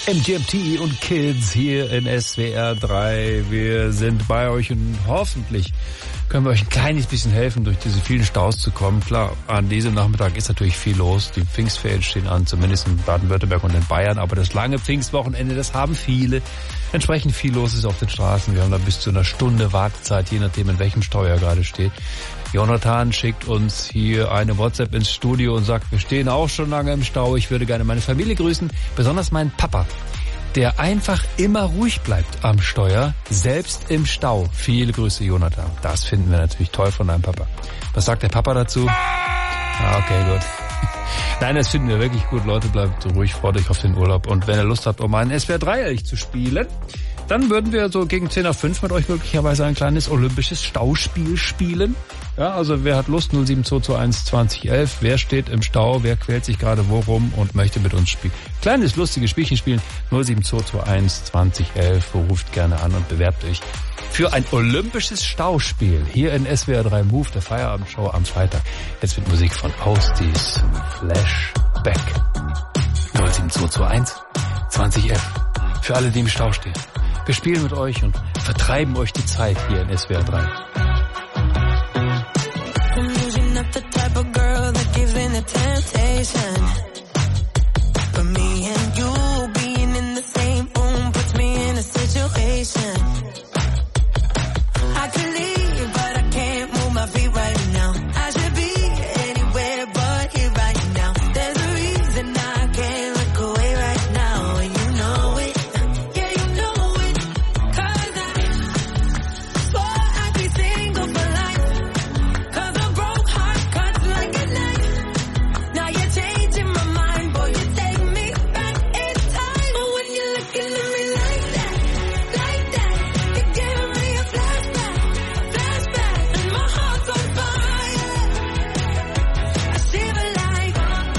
MGMT und Kids hier in SWR 3. Wir sind bei euch und hoffentlich können wir euch ein kleines bisschen helfen, durch diese vielen Staus zu kommen. Klar, an diesem Nachmittag ist natürlich viel los. Die Pfingstferien stehen an, zumindest in Baden-Württemberg und in Bayern. Aber das lange Pfingstwochenende, das haben viele. Entsprechend viel los ist auf den Straßen. Wir haben da bis zu einer Stunde Wartezeit, je nachdem, in welchem Stau er gerade steht. Jonathan schickt uns hier eine WhatsApp ins Studio und sagt, wir stehen auch schon lange im Stau. Ich würde gerne meine Familie grüßen, besonders meinen Papa, der einfach immer ruhig bleibt am Steuer, selbst im Stau. Viele Grüße, Jonathan. Das finden wir natürlich toll von deinem Papa. Was sagt der Papa dazu? Okay, gut. Nein, das finden wir wirklich gut. Leute, bleibt ruhig, freut euch auf den Urlaub. Und wenn ihr Lust habt, um einen SWR 3 zu spielen, dann würden wir so gegen 10:05 mit euch möglicherweise ein kleines olympisches Stauspiel spielen. Ja, also wer hat Lust? 07221 2011. Wer steht im Stau? Wer quält sich gerade wo rum und möchte mit uns spielen? Kleines, lustiges Spielchen spielen. 07221 2011. Ruft gerne an und bewerbt euch für ein olympisches Stauspiel hier in SWR 3 Move, der Feierabendshow am Freitag. Jetzt mit Musik von Austis Flashback. 07221 2011. Für alle, die im Stau stehen. Wir spielen mit euch und vertreiben euch die Zeit hier in SWR 3. I'm not the type of girl that gives in to temptation. But me and you being in the same room puts me in a situation. I could leave, but I can't move my feet right now. I should be anywhere but here right now. There's a reason I can't look away right now, and you know it. Yeah, you know it. 'Cause I swore I'd be single for life. 'Cause a broke heart cuts like a knife. Now you're changing my mind, boy, you take me back in time. But when you're looking at me like that, you're giving me a flashback, and my heart's on fire. I shiver like,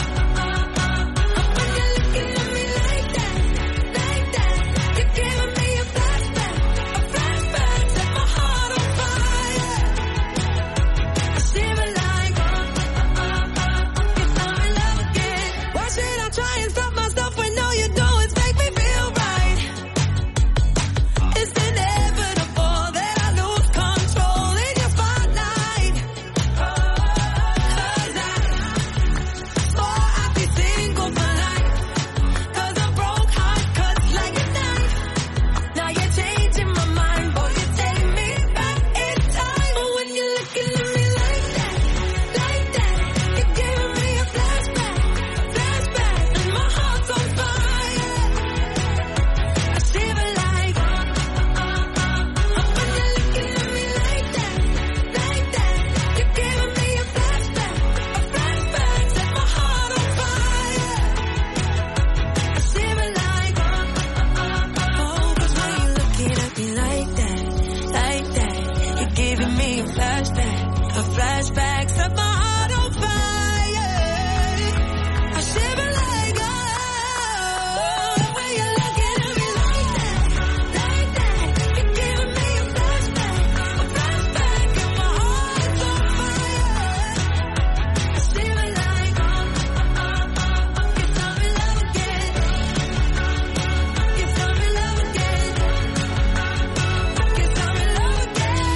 when you're looking at me like that, you're giving me a flashback, set my heart on fire. I shiver like, if I'm in love again. Why should I try and stop myself when all you do is make me feel right? It's inevitable that I lose control in your spotlight. 'Cause I swore I'd be single for life. 'Cause a broke heart cuts like a knife. Now you're changing my mind, boy, you take me back in time. But when you're looking at me like that, you're giving me a flashback, and my heart's on fire. I shiver like, when you're looking at me like that, you're giving me a flashback, set my heart on fire. I shiver like, 'cause when you're looking at me like that, you're giving me a flashback, set my heart on fire. I shiver like, when you're looking at me like that, you're giving me a flashback, and my heart's on fire. I shiver like, guess I'm in love again. Guess I'm in love again. Guess I'm in love again.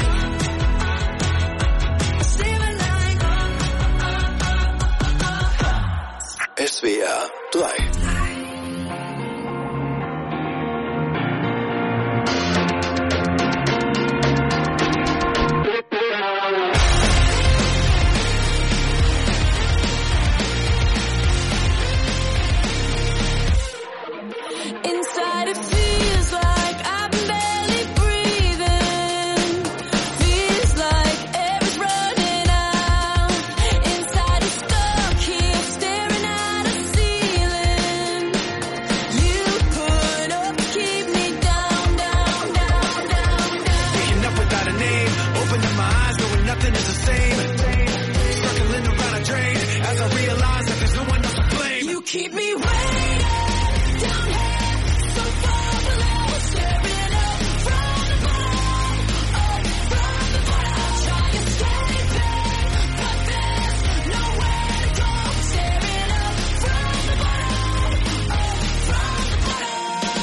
I shiver like, SWR 3. inside it feels like I'm barely breathing. Feels like air's running out. Inside it's stuck here staring at a ceiling. You put up, keep me down, down, down, down, down. Waking up without a name, opening my eyes, knowing nothing is the same. Circling around a drain, as I realize that there's no one else to blame. You keep me waiting down here, so far below, staring up from the bottom, from the bottom. I try escaping, but there's nowhere to go. Staring up from the bottom, from the bottom.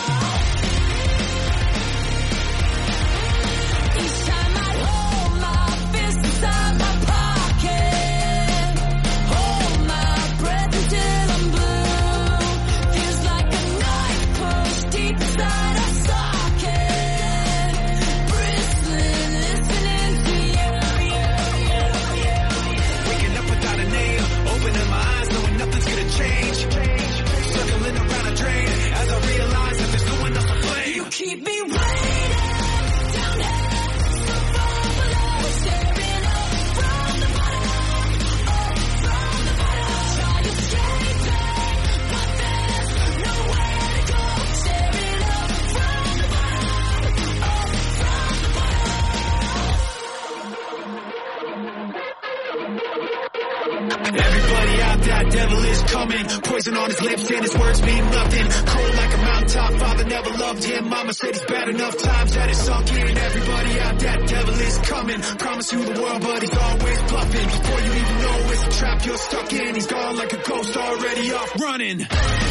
that devil is coming. Poison on his lips and his words mean nothing. Cold like a mountaintop, father never loved him. Mama said he's bad enough times that it's sunk in. Everybody out, that devil is coming. Promise you the world, but he's always bluffing. Before you even know it's a trap you're stuck in. He's gone like a ghost, already off running.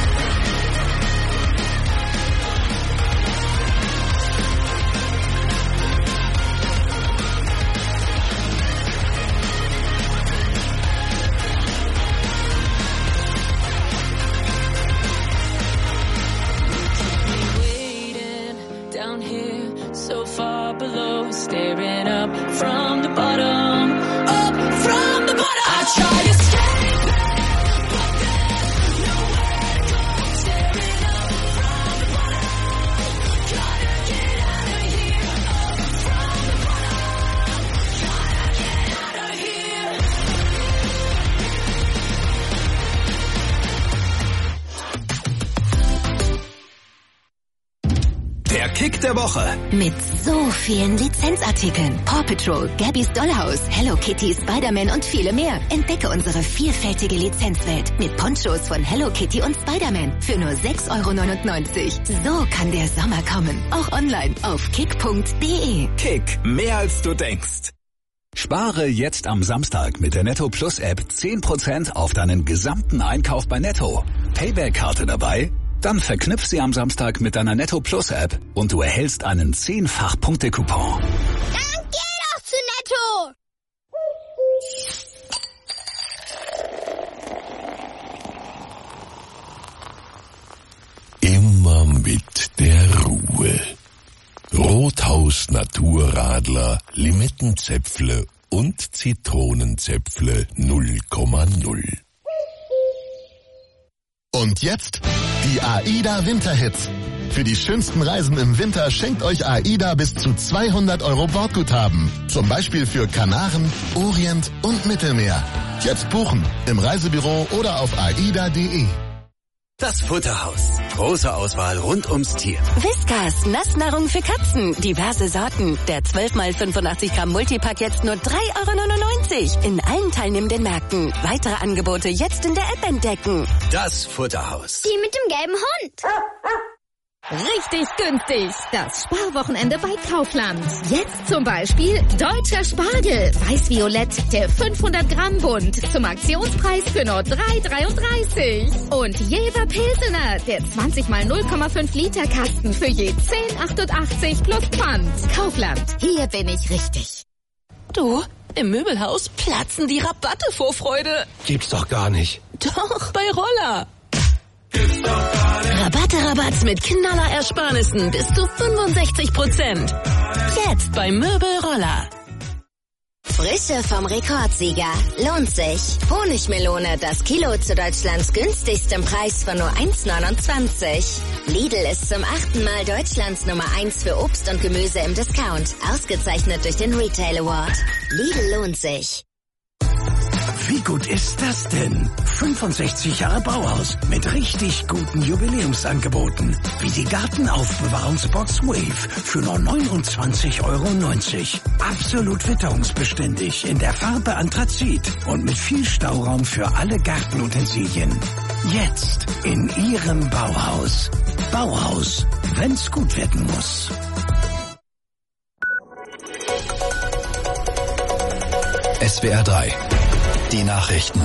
Down here, so far below, staring up from the bottom, up from the bottom. I try to stay back, but there's nowhere to go. Staring up from the bottom, gotta get out of here. Up from the bottom, gotta get out of here. Der Kick der Woche. Mit so vielen Lizenzartikeln. Paw Patrol, Gabby's Dollhouse, Hello Kitty, Spider-Man und viele mehr. Entdecke unsere vielfältige Lizenzwelt mit Ponchos von Hello Kitty und Spider-Man für nur 6,99 €. So kann der Sommer kommen. Auch online auf kick.de. Kick, mehr als du denkst. Spare jetzt am Samstag mit der Netto Plus App 10% auf deinen gesamten Einkauf bei Netto. Payback-Karte dabei? Dann verknüpf sie am Samstag mit deiner Netto Plus App und du erhältst einen 10-fach-Punkte-Coupon. Dann geh doch zu Netto! Immer mit der Ruhe. Rothaus Naturradler, Limettenzäpfle und Zitronenzäpfle 0,0. Und jetzt die AIDA Winterhits. Für die schönsten Reisen im Winter schenkt euch AIDA bis zu 200 € Bordguthaben. Zum Beispiel für Kanaren, Orient und Mittelmeer. Jetzt buchen im Reisebüro oder auf aida.de. Das Futterhaus. Große Auswahl rund ums Tier. Whiskas, Nassnahrung für Katzen. Diverse Sorten. Der 12x85 Gramm Multipack jetzt nur 3,99 € in allen teilnehmenden Märkten. Weitere Angebote jetzt in der App entdecken. Das Futterhaus. Die mit dem gelben Hund. Richtig günstig. Das Sparwochenende bei Kaufland. Jetzt zum Beispiel deutscher Spargel. Weiß-Violett, der 500 Gramm Bund. Zum Aktionspreis für nur 3,33 €. Und Jever Pilsener, der 20 x 0,5 Liter Kasten für je 10,88 € plus Pfand. Kaufland. Hier bin ich richtig. Du, im Möbelhaus platzen die Rabatte vor Freude. Gibt's doch gar nicht. Doch, bei Roller. Rabatte mit Knallerersparnissen bis zu 65%. Jetzt bei Möbelroller. Frische vom Rekordsieger. Lohnt sich. Honigmelone, das Kilo zu Deutschlands günstigstem Preis von nur 1,29 €. Lidl ist zum 8. Mal Deutschlands Nummer 1 für Obst und Gemüse im Discount. Ausgezeichnet durch den Retail Award. Lidl lohnt sich. Wie gut ist das denn? 65 Jahre Bauhaus mit richtig guten Jubiläumsangeboten. Wie die Gartenaufbewahrungsbox Wave für nur 29,90 €. Absolut witterungsbeständig in der Farbe Anthrazit und mit viel Stauraum für alle Gartenutensilien. Jetzt in Ihrem Bauhaus. Bauhaus, wenn's gut werden muss. SWR 3. Die Nachrichten.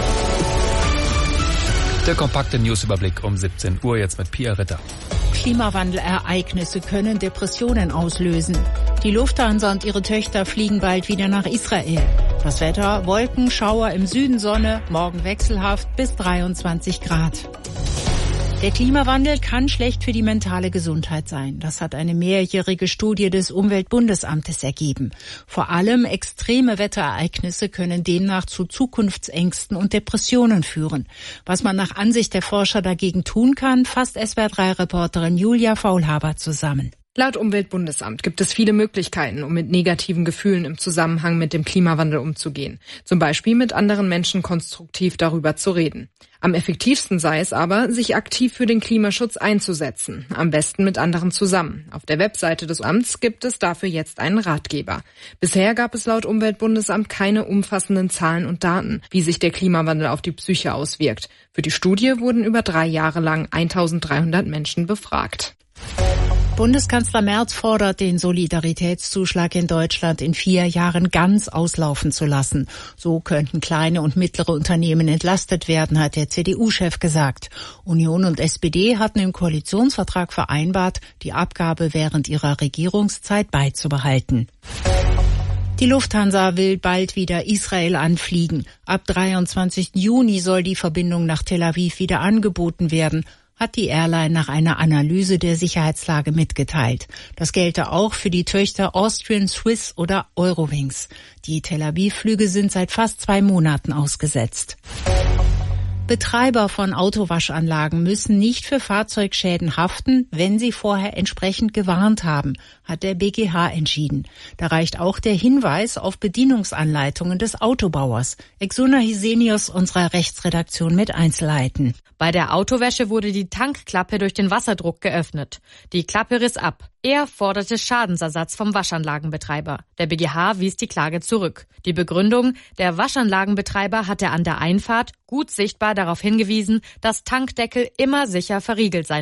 Der kompakte Newsüberblick um 17 Uhr jetzt mit Pia Ritter. Klimawandelereignisse können Depressionen auslösen. Die Lufthansa und ihre Töchter fliegen bald wieder nach Israel. Das Wetter: Wolken, Schauer, im Süden Sonne, morgen wechselhaft bis 23 Grad. Der Klimawandel kann schlecht für die mentale Gesundheit sein. Das hat eine mehrjährige Studie des Umweltbundesamtes ergeben. Vor allem extreme Wetterereignisse können demnach zu Zukunftsängsten und Depressionen führen. Was man nach Ansicht der Forscher dagegen tun kann, fasst SWR3-Reporterin Julia Faulhaber zusammen. Laut Umweltbundesamt gibt es viele Möglichkeiten, um mit negativen Gefühlen im Zusammenhang mit dem Klimawandel umzugehen. Zum Beispiel mit anderen Menschen konstruktiv darüber zu reden. Am effektivsten sei es aber, sich aktiv für den Klimaschutz einzusetzen. Am besten mit anderen zusammen. Auf der Webseite des Amts gibt es dafür jetzt einen Ratgeber. Bisher gab es laut Umweltbundesamt keine umfassenden Zahlen und Daten, wie sich der Klimawandel auf die Psyche auswirkt. Für die Studie wurden über 3 Jahre lang 1300 Menschen befragt. Bundeskanzler Merz fordert, den Solidaritätszuschlag in Deutschland in 4 Jahren ganz auslaufen zu lassen. So könnten kleine und mittlere Unternehmen entlastet werden, hat der CDU-Chef gesagt. Union und SPD hatten im Koalitionsvertrag vereinbart, die Abgabe während ihrer Regierungszeit beizubehalten. Die Lufthansa will bald wieder Israel anfliegen. Ab 23. Juni soll die Verbindung nach Tel Aviv wieder angeboten werden, hat die Airline nach einer Analyse der Sicherheitslage mitgeteilt. Das gelte auch für die Töchter Austrian, Swiss oder Eurowings. Die Tel Aviv-Flüge sind seit fast 2 Monaten ausgesetzt. Betreiber von Autowaschanlagen müssen nicht für Fahrzeugschäden haften, wenn sie vorher entsprechend gewarnt haben, hat der BGH entschieden. Da reicht auch der Hinweis auf Bedienungsanleitungen des Autobauers. Exuna Hisenius unserer Rechtsredaktion mit Einzelheiten. Bei der Autowäsche wurde die Tankklappe durch den Wasserdruck geöffnet. Die Klappe riss ab. Er forderte Schadensersatz vom Waschanlagenbetreiber. Der BGH wies die Klage zurück. Die Begründung: Der Waschanlagenbetreiber hatte an der Einfahrt gut sichtbar darauf hingewiesen, dass Tankdeckel immer sicher verriegelt sein